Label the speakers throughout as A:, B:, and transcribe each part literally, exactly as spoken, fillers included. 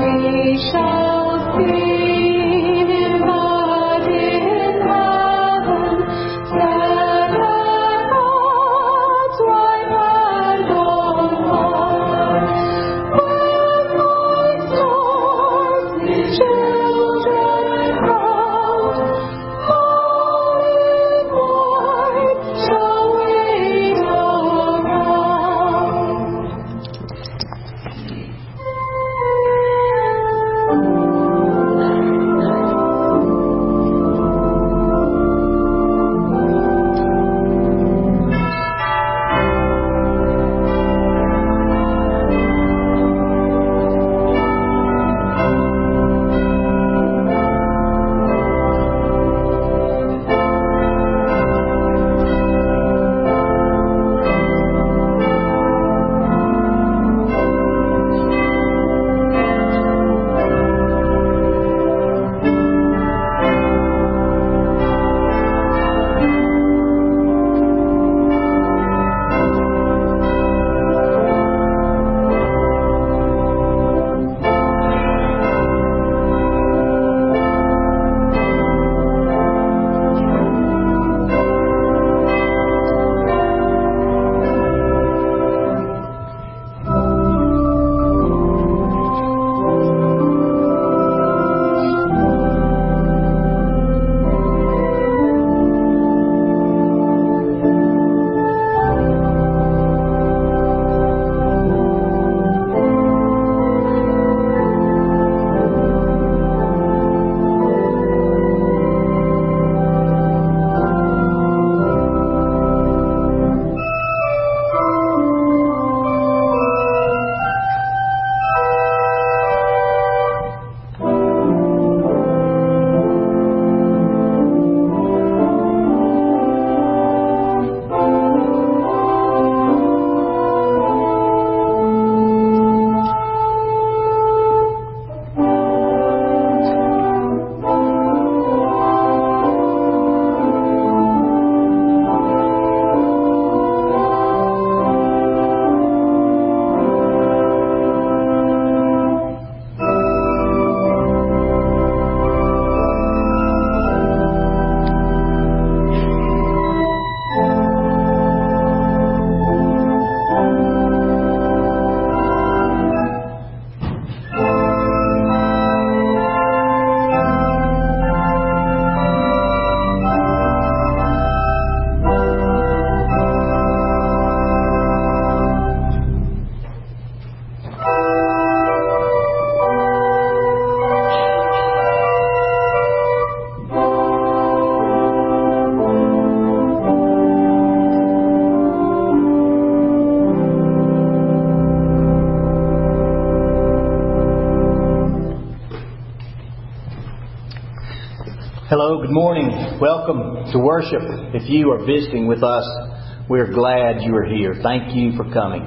A: Hello, good morning. Welcome to worship. If you are visiting with us, we're glad you are here. Thank you for coming.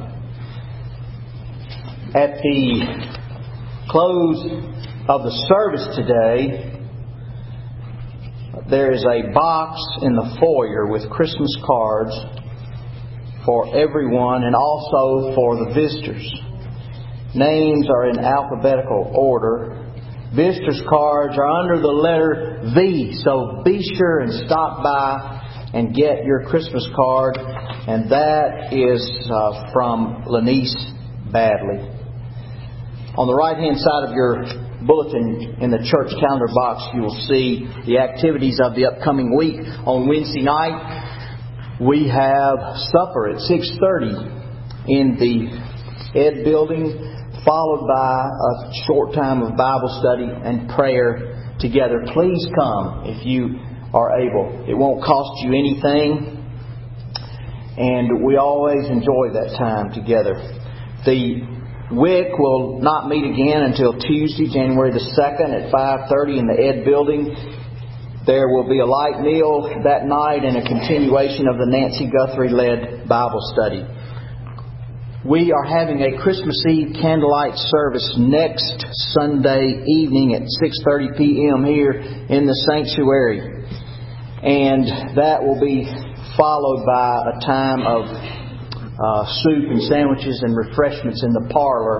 A: At the close of the service today, there is a box in the foyer with Christmas cards for everyone and also for the visitors. Names are in alphabetical order. Visitors' cards are under the letter V, so be sure and stop by and get your Christmas card. And that is uh, from Lanice Badley. On the right-hand side of your bulletin in the church calendar box, you will see the activities of the upcoming week. On Wednesday night, we have supper at six thirty in the Ed building, followed by a short time of Bible study and prayer together. Please come if you are able. It won't cost you anything, and we always enjoy that time together. The W I C will not meet again until Tuesday, January the second at five thirty in the Ed building. There will be a light meal that night and a continuation of the Nancy Guthrie-led Bible study. We are having a Christmas Eve candlelight service next Sunday evening at six thirty p.m. here in the sanctuary. And that will be followed by a time of uh, soup and sandwiches and refreshments in the parlor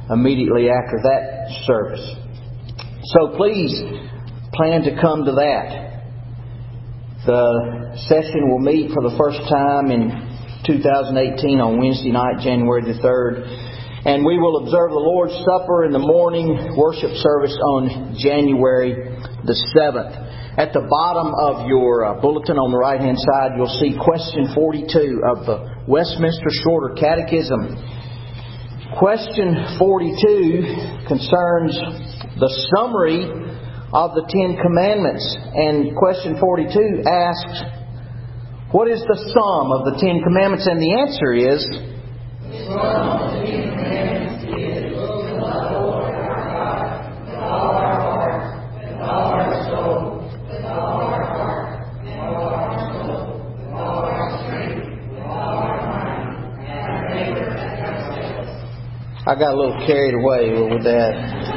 A: immediately after that service. So please plan to come to that. The session will meet for the first time in two thousand eighteen on Wednesday night, January the third. And we will observe the Lord's Supper in the morning worship service on January the seventh. At the bottom of your uh, bulletin on the right-hand side, you'll see question forty-two of the Westminster Shorter Catechism. Question forty-two concerns the summary of the Ten Commandments. And question forty-two asks, what is the sum of the Ten Commandments? And the answer is, the sum of the Ten Commandments is, love the Lord our God with all our heart, with all our soul, with all our heart, with all our soul, with all our strength, with all our mind, and our neighbor as ourselves. I got a little carried away with that.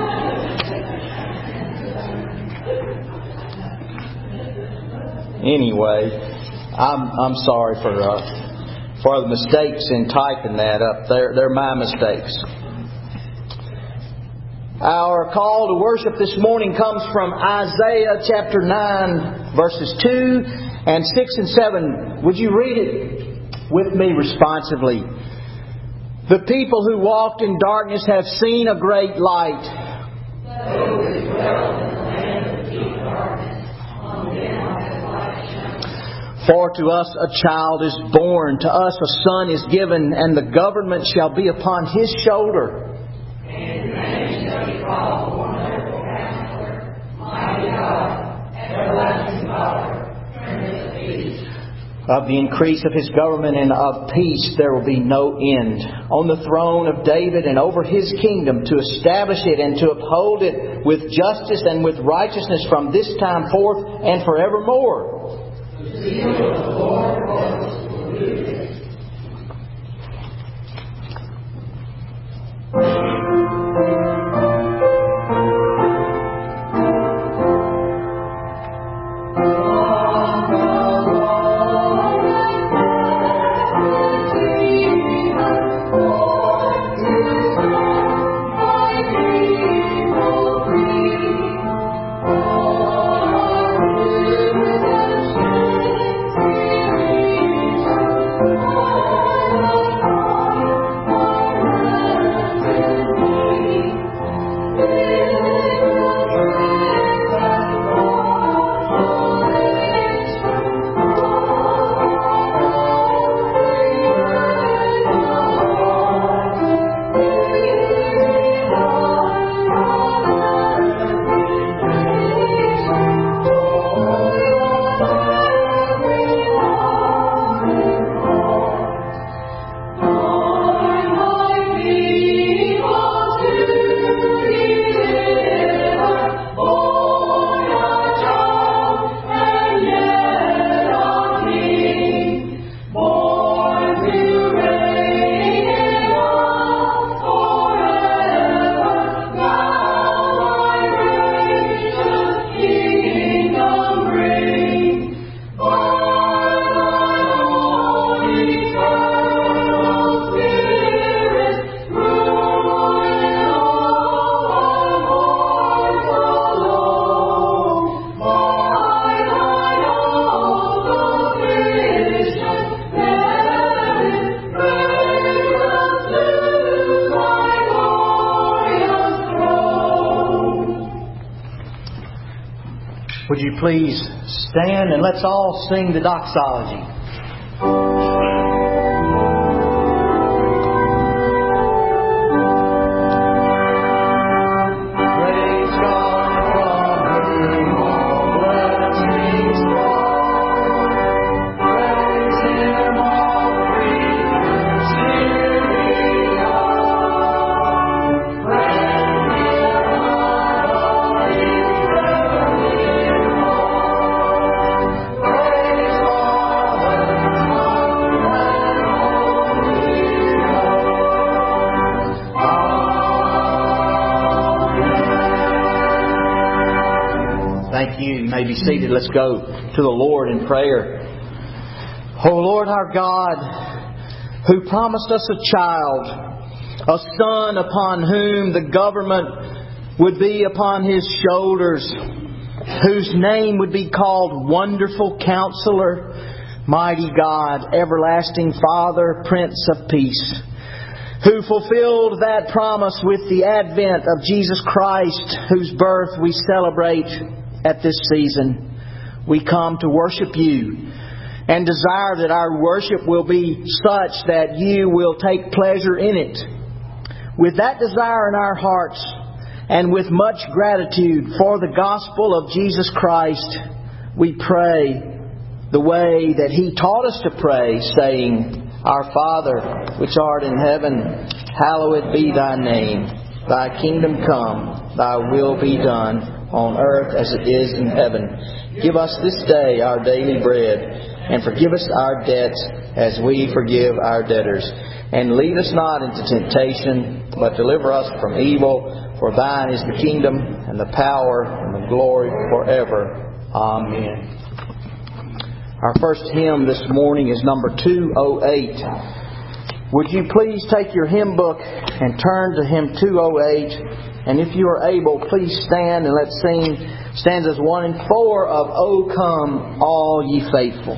A: Anyway, I'm I'm sorry for uh, for the mistakes in typing that up. They're they're my mistakes. Our call to worship this morning comes from Isaiah chapter nine, verses two and six and seven. Would you read it with me responsively? The people who walked in darkness have seen a great light. Those who dwell in the land of deep darkness, on them has light shined. For to us a child is born, to us a son is given, and the government shall be upon his shoulder. And his name shall be called Wonderful Counselor, Mighty God, Everlasting Father, Prince of Peace. Of the increase of His government and of peace there will be no end. On the throne of David and over His kingdom, to establish it and to uphold it with justice and with righteousness from this time forth and forevermore. The zeal of the Lord will do this. Would you please stand and let's all sing the doxology. Be seated. Let's go to the Lord in prayer. O Lord our God, who promised us a child, a Son upon whom the government would be upon His shoulders, whose name would be called Wonderful Counselor, Mighty God, Everlasting Father, Prince of Peace, who fulfilled that promise with the advent of Jesus Christ, whose birth we celebrate at this season. We come to worship You and desire that our worship will be such that You will take pleasure in it. With that desire in our hearts, and with much gratitude for the gospel of Jesus Christ, we pray the way that He taught us to pray, saying, Our Father, which art in heaven, hallowed be Thy name. Thy kingdom come, Thy will be done, on earth as it is in heaven. Give us this day our daily bread, and forgive us our debts as we forgive our debtors. And lead us not into temptation, but deliver us from evil. For Thine is the kingdom, and the power, and the glory forever. Amen. Our first hymn this morning is number two oh eight. Would you please take your hymn book and turn to hymn two oh eight? And if you are able, please stand and let's sing stanzas one and four of O Come, All Ye Faithful.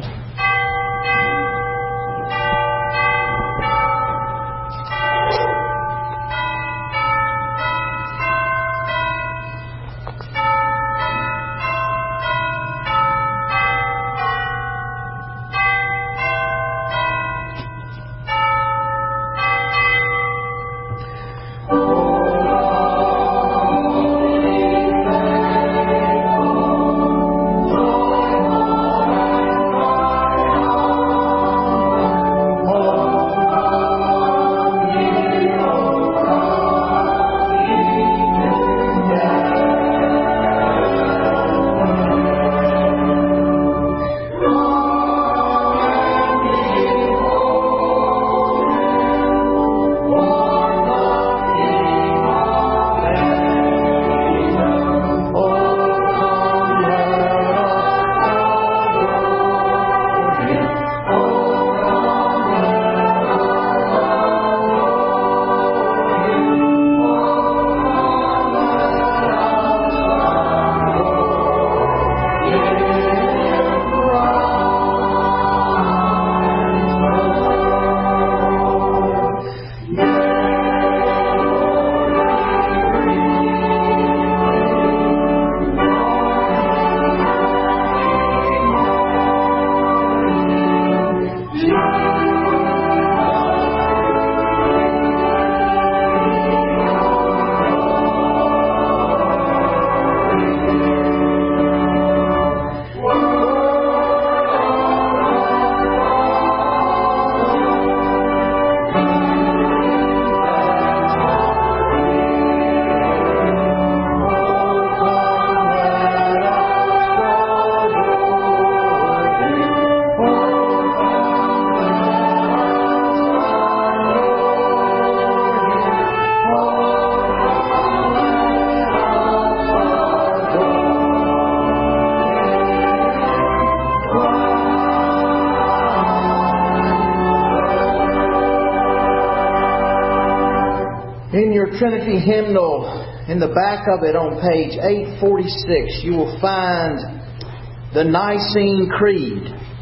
A: Trinity hymnal, in the back of it on page eight forty-six, you will find the Nicene Creed.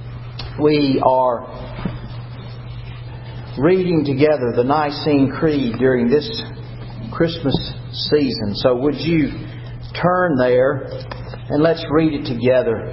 A: We are reading together the Nicene Creed during this Christmas season. So would you turn there and let's read it together.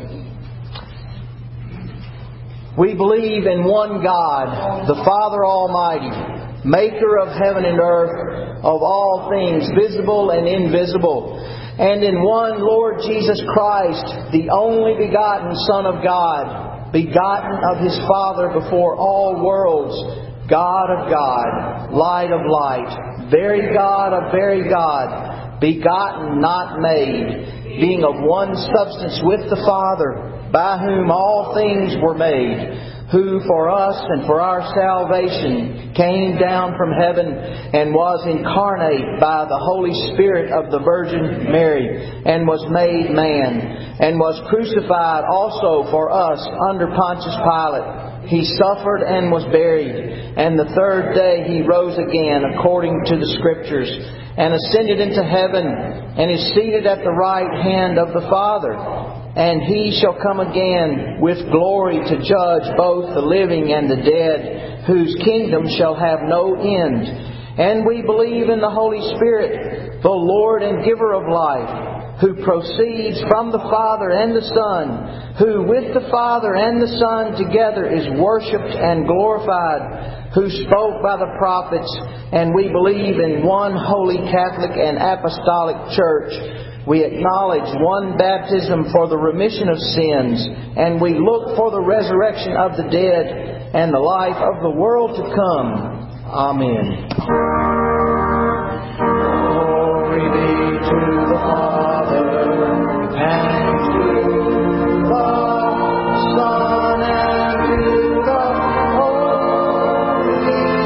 A: We believe in one God, the Father Almighty, Maker of heaven and earth, of all things visible and invisible, and in one Lord Jesus Christ, the only begotten Son of God, begotten of His Father before all worlds, God of God, light of light, very God of very God, begotten, not made, being of one substance with the Father, by whom all things were made, who for us and for our salvation came down from heaven and was incarnate by the Holy Spirit of the Virgin Mary, and was made man, and was crucified also for us under Pontius Pilate. He suffered and was buried, and the third day He rose again according to the Scriptures, and ascended into heaven, and is seated at the right hand of the Father. And He shall come again with glory to judge both the living and the dead, whose kingdom shall have no end. And we believe in the Holy Spirit, the Lord and giver of life, who proceeds from the Father and the Son, who with the Father and the Son together is worshipped and glorified, who spoke by the prophets. And we believe in one holy Catholic and Apostolic Church. We acknowledge one baptism for the remission of sins, and we look for the resurrection of the dead and the life of the world to come. Amen. Glory be to the Father, and to the Son, and to the Holy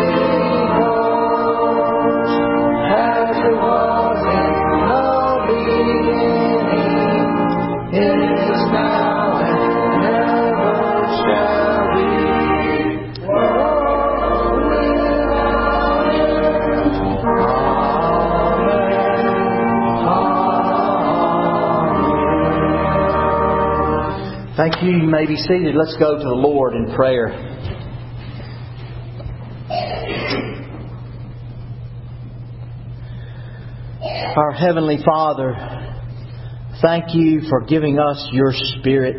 A: Ghost, as it was in the beginning, is now, and never shall be, world without end. Amen. Amen. Thank you. You may be seated. Let's go to the Lord in prayer. Our Heavenly Father, thank You for giving us Your Spirit.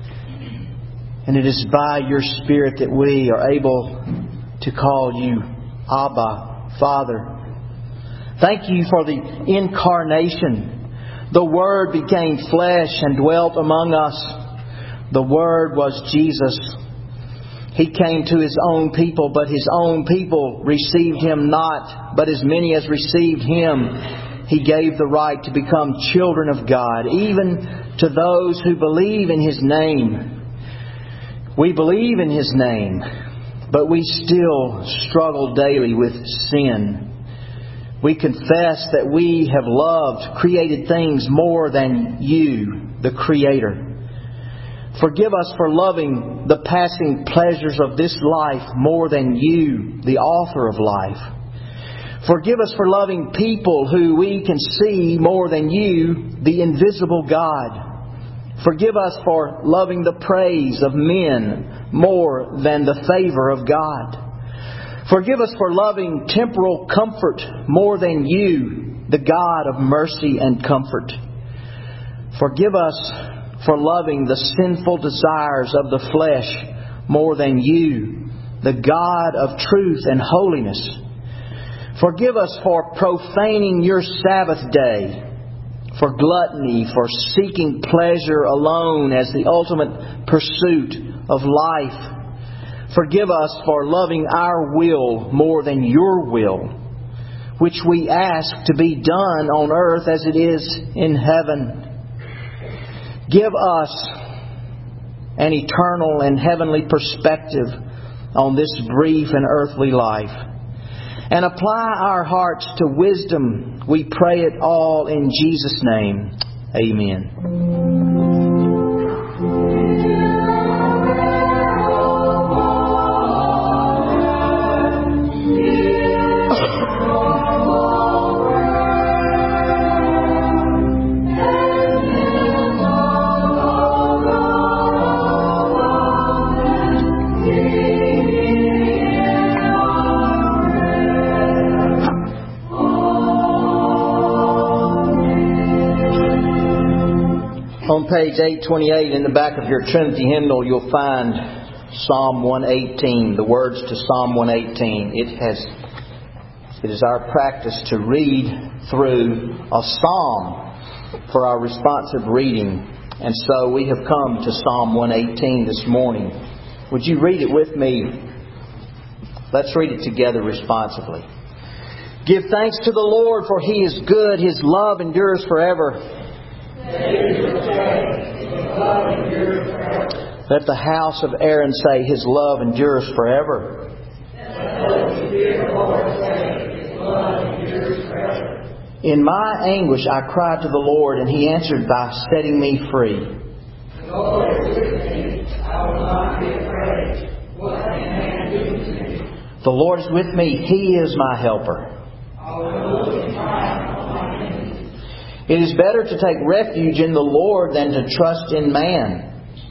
A: And it is by Your Spirit that we are able to call You Abba, Father. Thank You for the incarnation. The Word became flesh and dwelt among us. The Word was Jesus. He came to His own people, but His own people received Him not. But as many as received Him, He gave the right to become children of God, even to those who believe in His name. We believe in His name, but we still struggle daily with sin. We confess that we have loved created things more than You, the Creator. Forgive us for loving the passing pleasures of this life more than You, the author of life. Forgive us for loving people who we can see more than You, the invisible God. Forgive us for loving the praise of men more than the favor of God. Forgive us for loving temporal comfort more than You, the God of mercy and comfort. Forgive us for loving the sinful desires of the flesh more than You, the God of truth and holiness. Forgive us for profaning Your Sabbath day, for gluttony, for seeking pleasure alone as the ultimate pursuit of life. Forgive us for loving our will more than Your will, which we ask to be done on earth as it is in heaven. Give us an eternal and heavenly perspective on this brief and earthly life. And apply our hearts to wisdom. We pray it all in Jesus' name. Amen. On page eight twenty-eight in the back of your Trinity hymnal, you'll find Psalm one eighteen, the words to Psalm one eighteen. It has, it is our practice to read through a psalm for our responsive reading. And so we have come to Psalm one eighteen this morning. Would you read it with me? Let's read it together responsively. Give thanks to the Lord, for He is good. His love endures forever. Let the house of Aaron say, His love endures forever. In my anguish I cried to the Lord, and He answered by setting me free. The Lord is with me. I will not be afraid. What can man do to me? The Lord is with me. He is my helper. I will look in triumph on my enemies. It is better to take refuge in the Lord than to trust in man.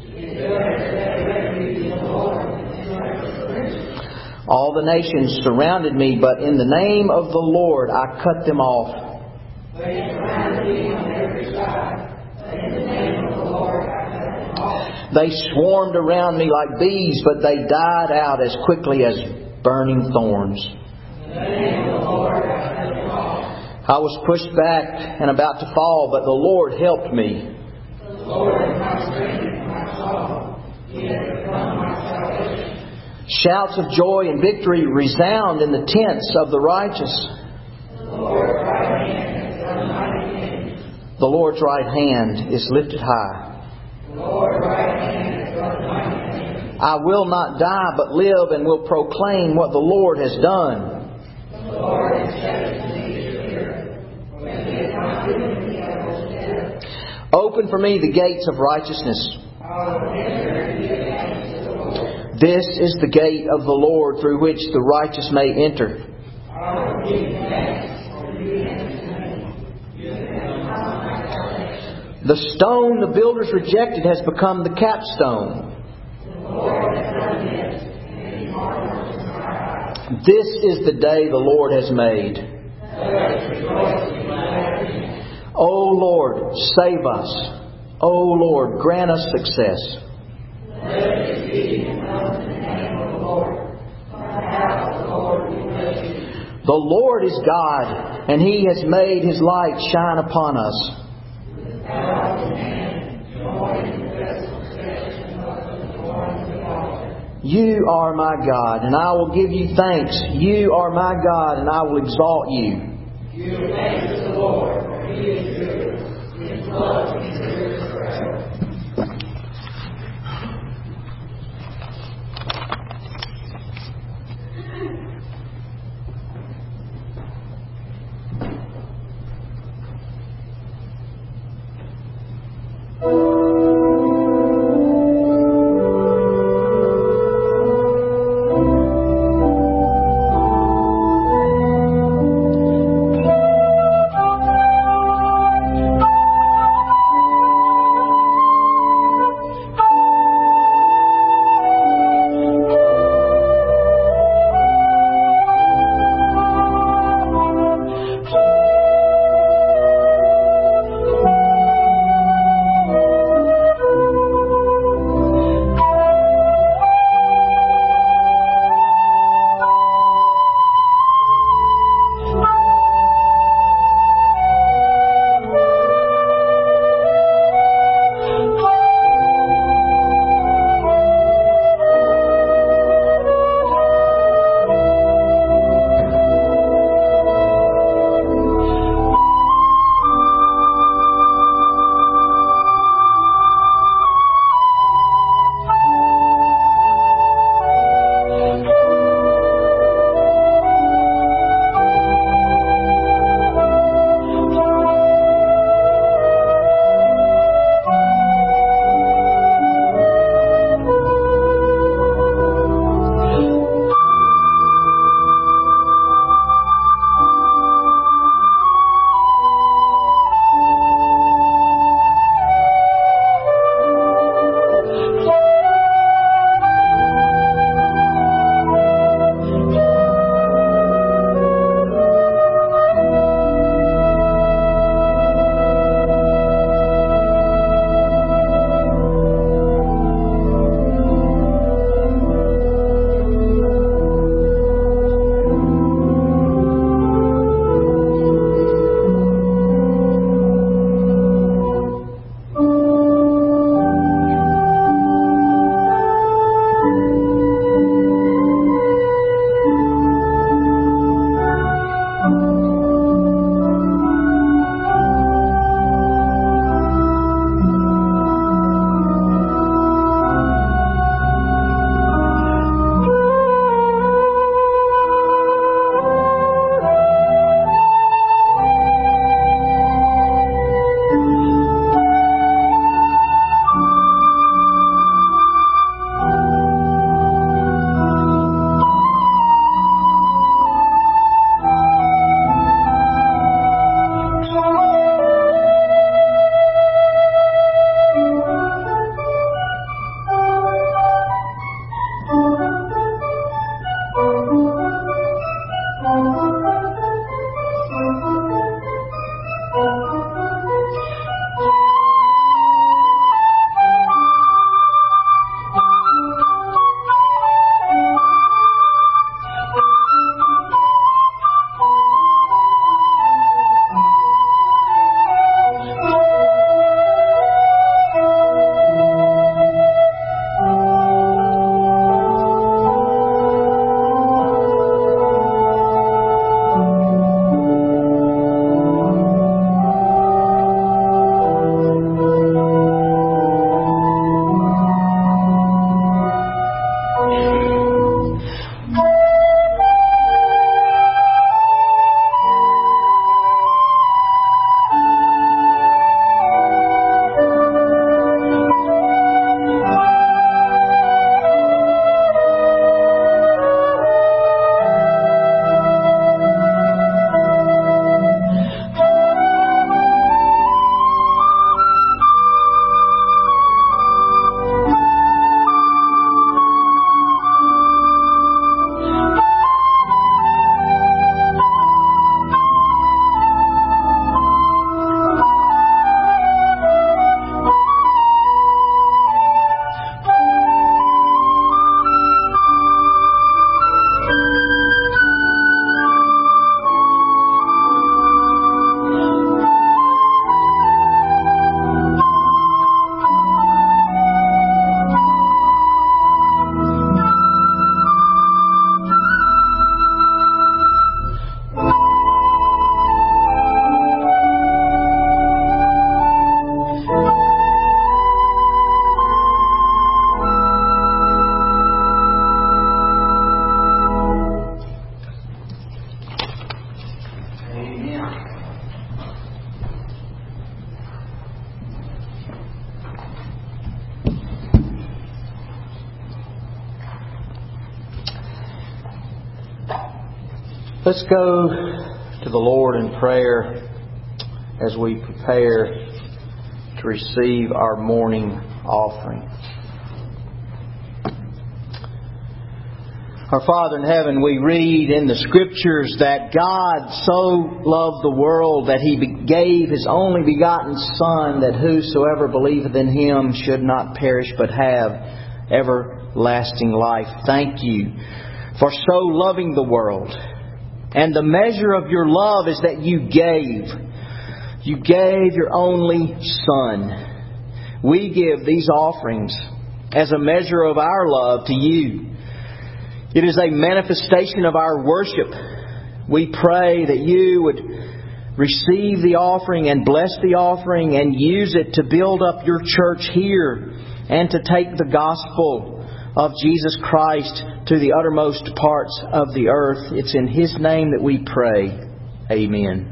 A: All the nations surrounded me, but in the name of the Lord I cut them off. They surrounded me on every side, but in the name of the Lord I cut them off. They swarmed around me like bees, but they died out as quickly as burning thorns. In the name of the Lord I cut them off. I was pushed back and about to fall, but the Lord helped me. The Lord is my strength and my song. He has become my salvation. Shouts of joy and victory resound in the tents of the righteous. The Lord's right hand has done mighty things. The Lord's right hand is lifted high. The Lord's right hand has done mighty things. I will not die, but live and will proclaim what the Lord has done. The Lord has set me secure. When He has not given me a hope death. Open for me the gates of righteousness. I will enter into the gates of the Lord. This is the gate of the Lord through which the righteous may enter. The stone the builders rejected has become the capstone. This is the day the Lord has made. O Lord, save us. O Lord, grant us success. The Lord is God, and He has made His light shine upon us. You are my God, and I will give you thanks. You are my God, and I will exalt you. Give thanks to the Lord, for He is good. His love endures forever. Let's go to the Lord in prayer as we prepare to receive our morning offering. Our Father in heaven, we read in the Scriptures that God so loved the world that He gave His only begotten Son, that whosoever believeth in Him should not perish but have everlasting life. Thank You for so loving the world. And the measure of Your love is that You gave. You gave Your only Son. We give these offerings as a measure of our love to You. It is a manifestation of our worship. We pray that You would receive the offering and bless the offering and use it to build up Your church here and to take the gospel of Jesus Christ to the uttermost parts of the earth. It's in His name that we pray. Amen.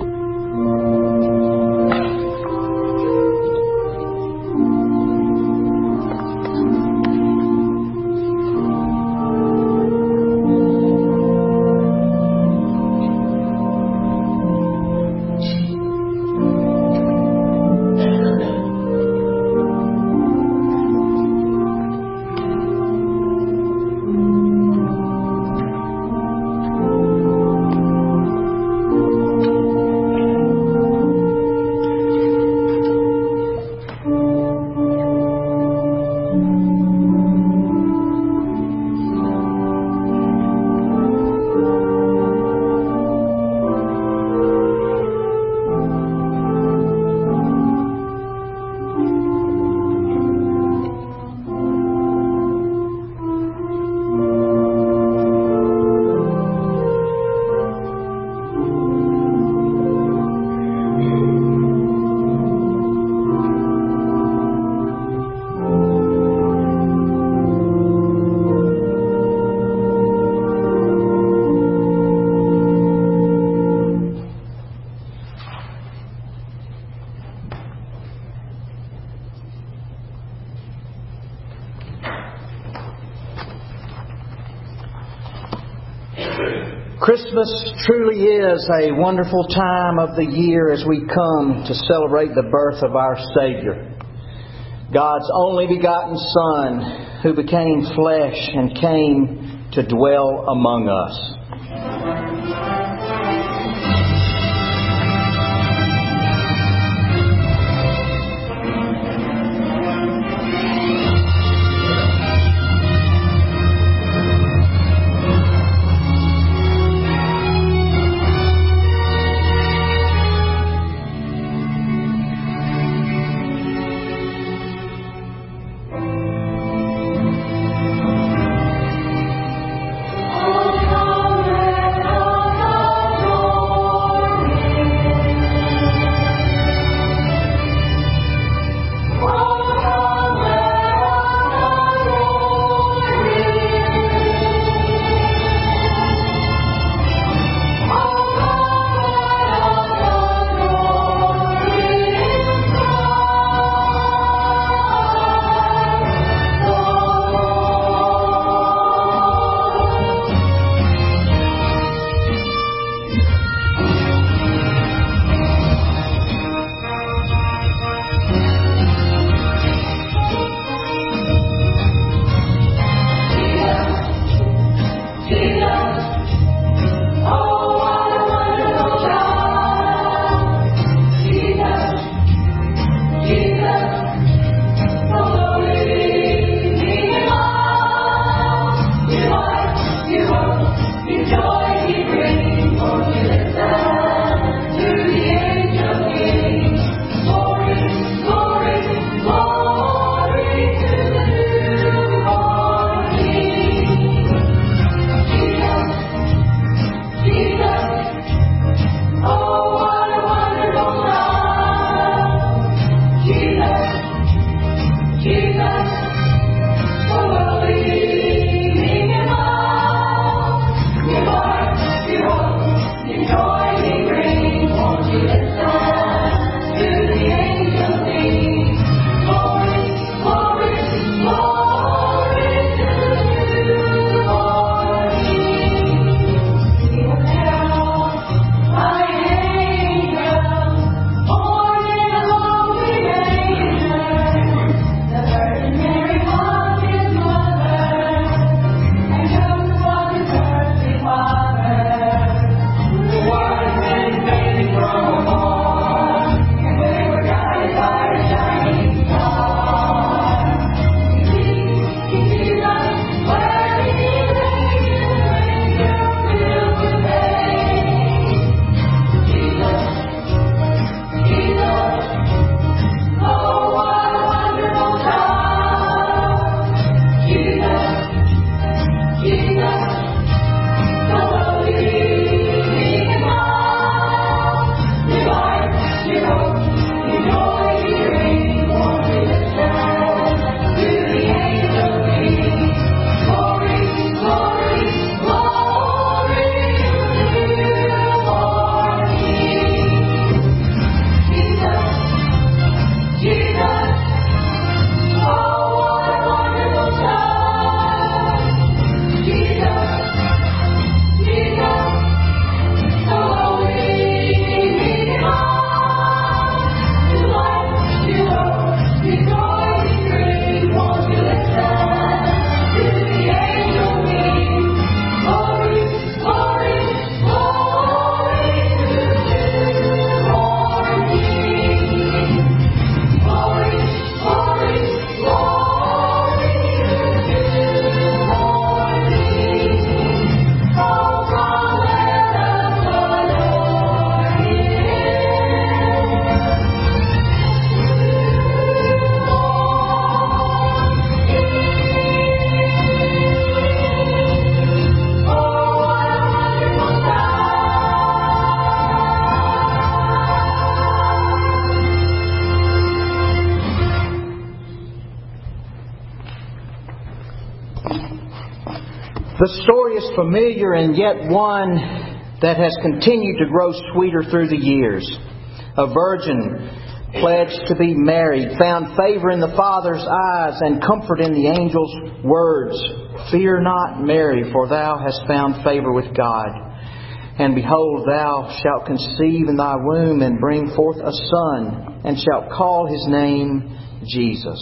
A: Christmas truly is a wonderful time of the year as we come to celebrate the birth of our Savior, God's only begotten Son, who became flesh and came to dwell among us.
B: Oh,
A: The story is familiar and yet one that has continued to grow sweeter through the years. A virgin pledged to be married found favor in the Father's eyes and comfort in the angel's words. Fear not, Mary, for thou hast found favor with God. And behold, thou shalt conceive in thy womb and bring forth a son, and shalt call his name Jesus.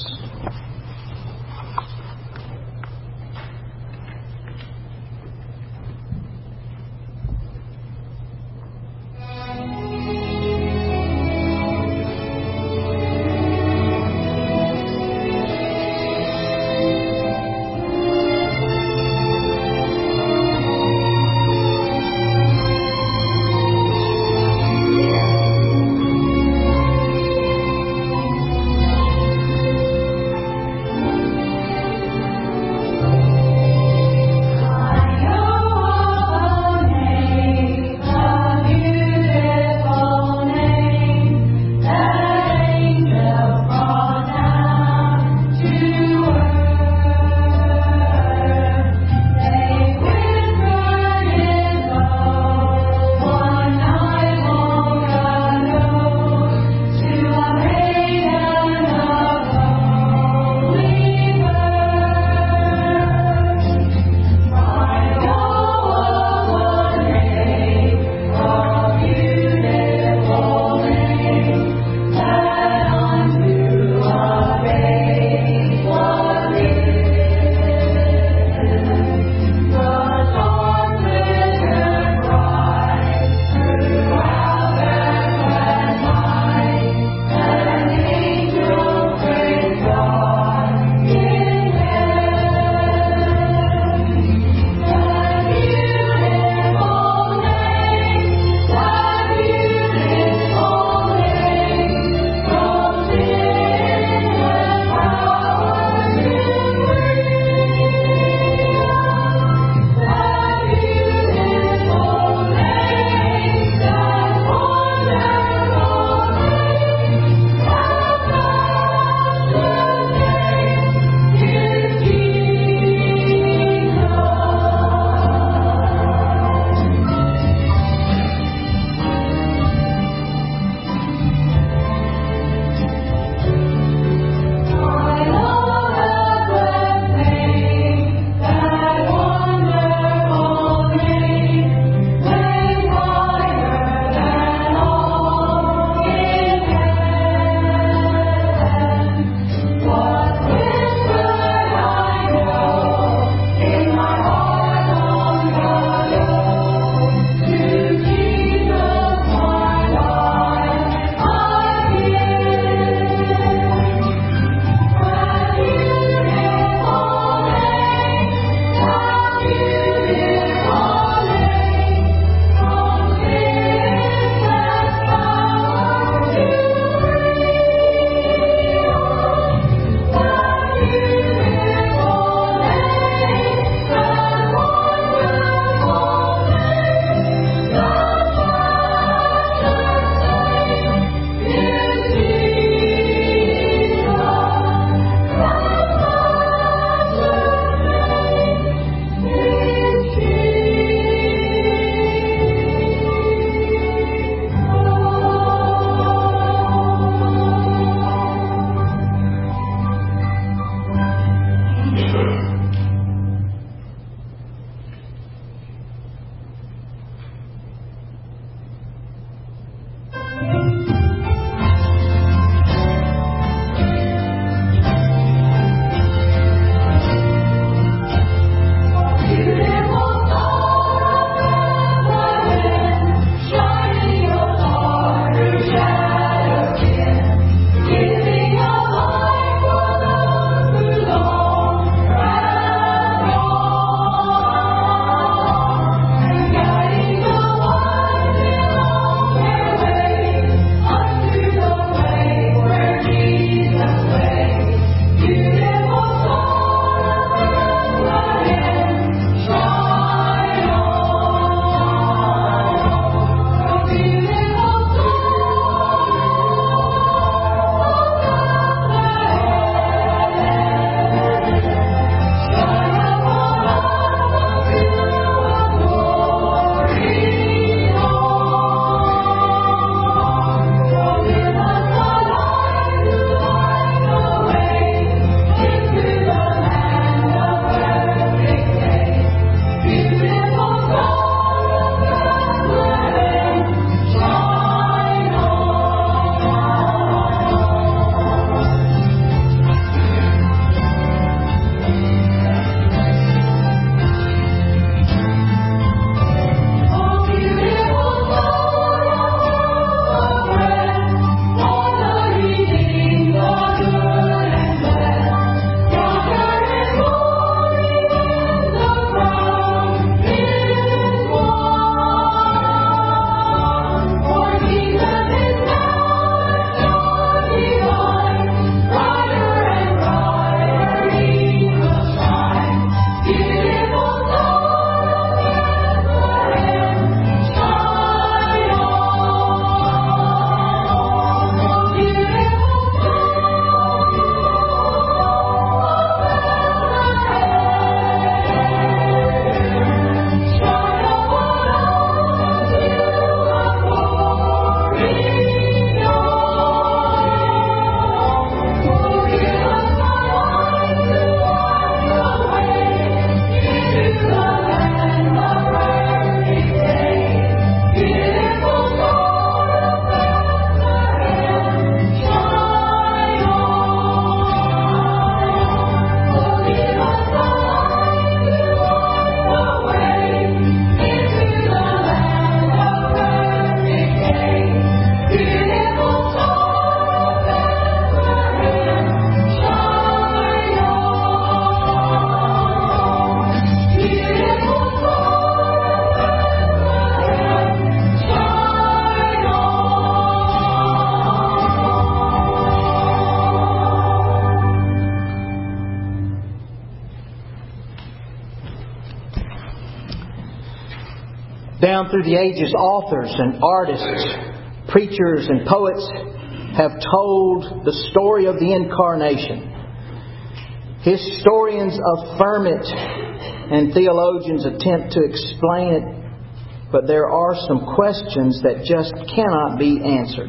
A: Down through the ages, authors and artists, preachers and poets have told the story of the Incarnation. Historians affirm it and theologians attempt to explain it, but there are some questions that just cannot be answered.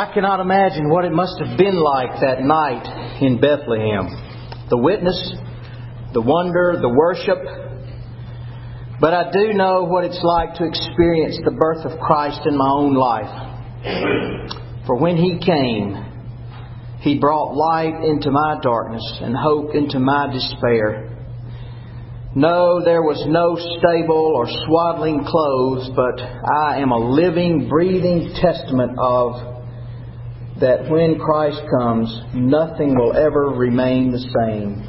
A: I cannot imagine what it must have been like that night in Bethlehem. The witness, the wonder, the worship. But I do know what it's like to experience the birth of Christ in my own life. For when He came, He brought light into my darkness and hope into my despair. No, there was no stable or swaddling clothes, but I am a living, breathing testament of that when Christ comes, nothing will ever remain the same.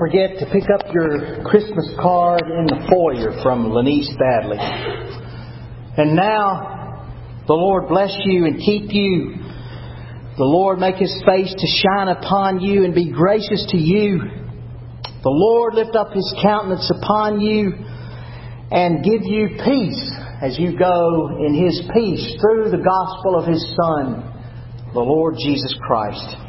A: forget to pick up your Christmas card in the foyer from Lanice Badley. And now, the Lord bless you and keep you. The Lord make His face to shine upon you and be gracious to you. The Lord lift up His countenance upon you and give you peace as you go in His peace through the gospel of His Son, the Lord Jesus Christ.